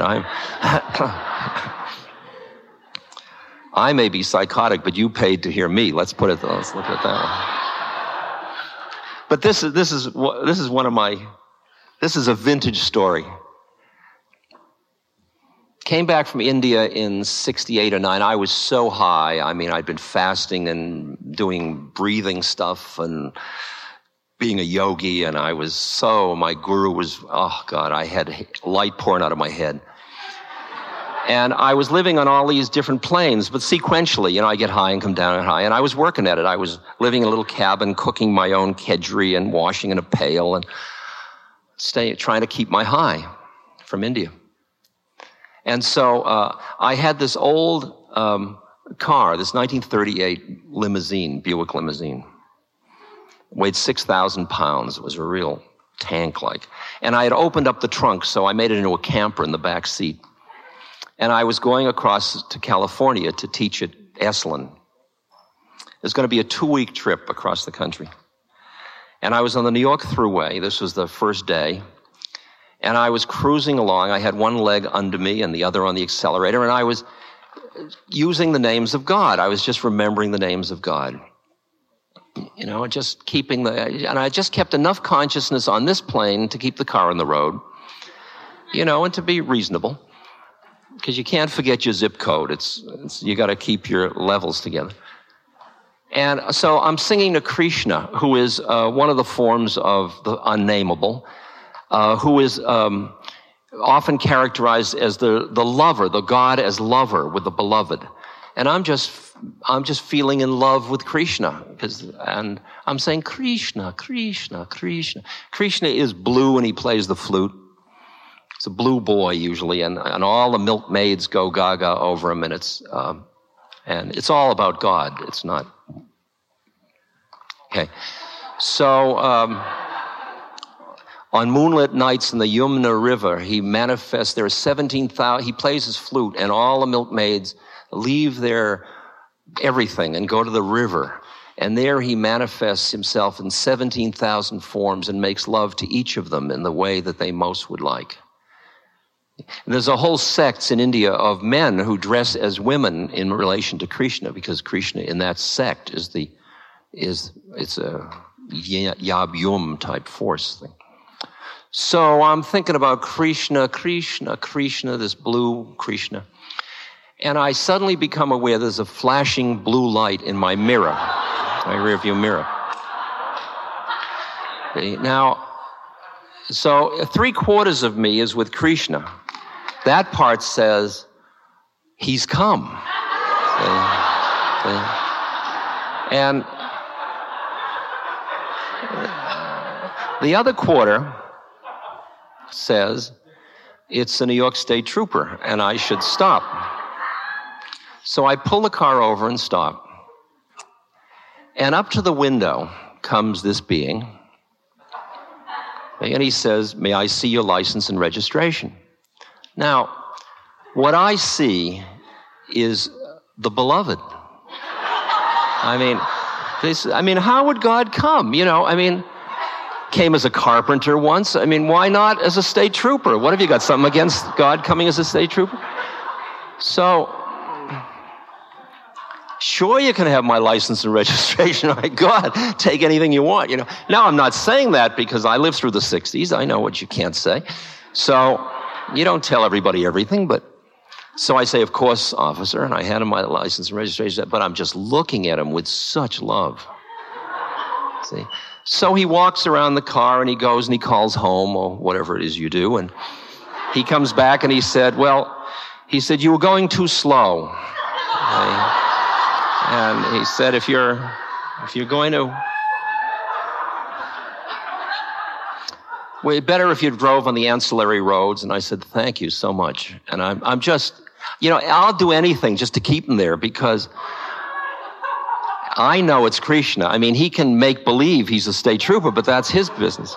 I may be psychotic, but you paid to hear me. Let's look at it that way. But this is a vintage story. Came back from India in 68 or 9. I was so high. I mean, I'd been fasting and doing breathing stuff and being a yogi, and my guru was, oh God, I had light pouring out of my head. And I was living on all these different planes, but sequentially, I get high and come down and high, and I was working at it. I was living in a little cabin, cooking my own kedgeree and washing in a pail and trying to keep my high from India. And so I had this old car, this 1938 limousine, Buick limousine. It weighed 6,000 pounds. It was a real tank-like. And I had opened up the trunk, so I made it into a camper in the back seat. And I was going across to California to teach at Esalen. It was going to be a 2-week trip across the country. And I was on the New York Thruway. This was the first day. And I was cruising along. I had one leg under me and the other on the accelerator, and I was using the names of God. I was just remembering the names of God. Just keeping and I just kept enough consciousness on this plane to keep the car on the road, and to be reasonable. Because you can't forget your zip code. You got to keep your levels together. And so I'm singing to Krishna, who is one of the forms of the unnamable, who is often characterized as the lover, the God as lover with the beloved. And I'm just feeling in love with Krishna, and I'm saying Krishna, Krishna, Krishna. Krishna is blue and he plays the flute. It's a blue boy usually, and all the milkmaids go gaga over him, and it's all about God. It's not. Okay. So, on moonlit nights in the Yamuna River, he manifests. There are 17,000. He plays his flute, and all the milkmaids leave their everything and go to the river. And there he manifests himself in 17,000 forms and makes love to each of them in the way that they most would like. And there's a whole sect in India of men who dress as women in relation to Krishna, because Krishna in that sect it's a Yab-yum type force thing. So I'm thinking about Krishna, Krishna, Krishna, this blue Krishna. And I suddenly become aware there's a flashing blue light in my mirror, my rearview mirror. Okay, now, so 3/4 of me is with Krishna. That part says, he's come. And the other quarter says, it's a New York State trooper, and I should stop. So I pull the car over and stop. And up to the window comes this being. And he says, may I see your license and registration? Now, what I see is the beloved. I mean, how would God come? Came as a carpenter once. Why not as a state trooper? What have you got, something against God coming as a state trooper? So, sure, you can have my license and registration. My God, take anything you want, Now, I'm not saying that because I lived through the 60s. I know what you can't say. So, you don't tell everybody everything, so I say, of course, officer, and I hand him my license and registration, but I'm just looking at him with such love. See? So he walks around the car and he goes and he calls home or whatever it is you do, and he comes back and he said, you were going too slow. Okay? And he said, if you're going to, well, better if you drove on the ancillary roads. And I said, thank you so much. And I'm just, I'll do anything just to keep him there, because I know it's Krishna. He can make believe he's a state trooper, but that's his business.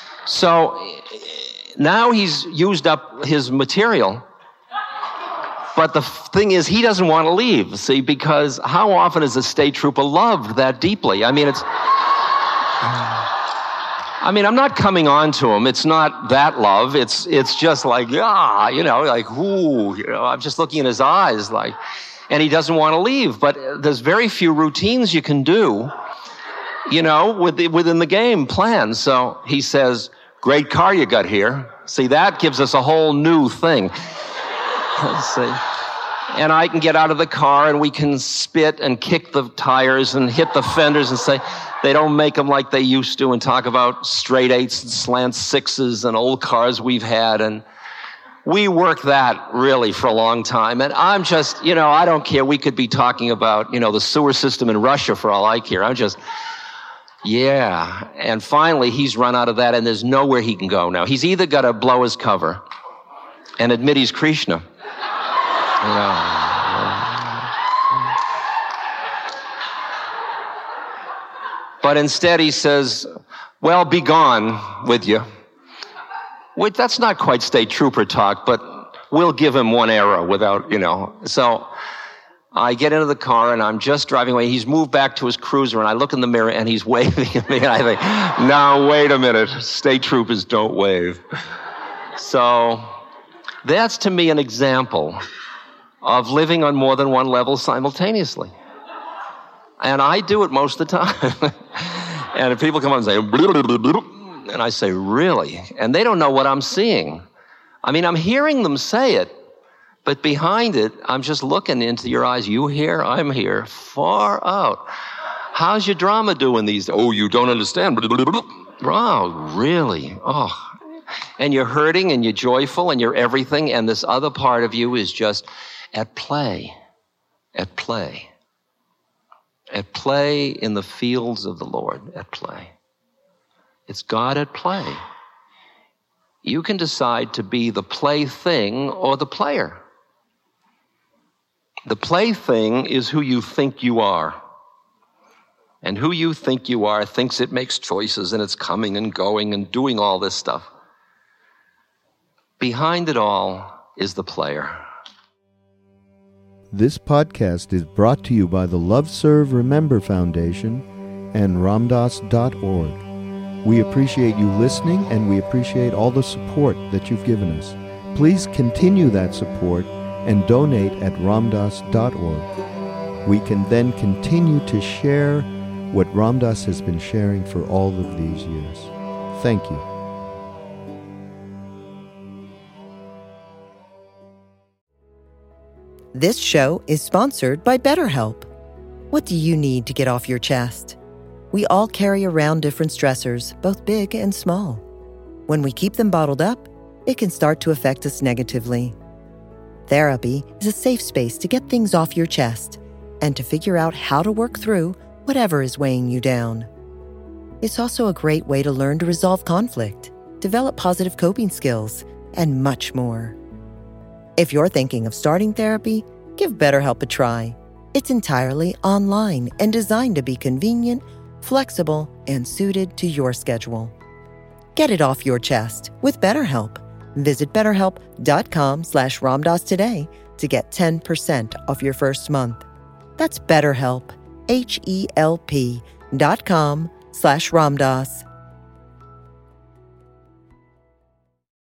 So now he's used up his material. But the thing is, he doesn't want to leave, see, because how often is a state trooper loved that deeply? I mean, I'm not coming on to him. It's not that love. It's just like, like, ooh, I'm just looking in his eyes, like, and he doesn't want to leave. But there's very few routines you can do, within the game plan. So he says, great car you got here. See, that gives us a whole new thing. Let's see. And I can get out of the car and we can spit and kick the tires and hit the fenders and say, they don't make them like they used to, and talk about straight 8s and slant 6s and old cars we've had. And we work that really for a long time. And I'm just, I don't care. We could be talking about, the sewer system in Russia for all I care. I'm just, yeah. And finally, he's run out of that, and there's nowhere he can go now. He's either got to blow his cover and admit he's Krishna. But instead he says, well, be gone with you. Wait, that's not quite state trooper talk, but we'll give him one arrow without, So I get into the car and I'm just driving away. He's moved back to his cruiser and I look in the mirror and he's waving at me and I think, now wait a minute, state troopers don't wave. So that's to me an example of living on more than one level simultaneously. And I do it most of the time. And if people come on and say, and I say, really? And they don't know what I'm seeing. I mean, I'm hearing them say it, but behind it, I'm just looking into your eyes. You here, I'm here, far out. How's your drama doing these days? Oh, you don't understand. Wow, really? Oh. And you're hurting and you're joyful and you're everything, and this other part of you is just at play in the fields of the Lord, at play. It's God at play. You can decide to be the plaything or the player. The plaything is who you think you are. And who you think you are thinks it makes choices and it's coming and going and doing all this stuff. Behind it all is the player. This podcast is brought to you by the Love Serve Remember Foundation and Ramdas.org. We appreciate you listening, and we appreciate all the support that you've given us. Please continue that support and donate at Ramdas.org. We can then continue to share what Ramdas has been sharing for all of these years. Thank you. This show is sponsored by BetterHelp. What do you need to get off your chest? We all carry around different stressors, both big and small. When we keep them bottled up, it can start to affect us negatively. Therapy is a safe space to get things off your chest and to figure out how to work through whatever is weighing you down. It's also a great way to learn to resolve conflict, develop positive coping skills, and much more. If you're thinking of starting therapy, give BetterHelp a try. It's entirely online and designed to be convenient, flexible, and suited to your schedule. Get it off your chest with BetterHelp. Visit BetterHelp.com/Ramdas today to get 10% off your first month. That's BetterHelp, HELP.com/Ramdas.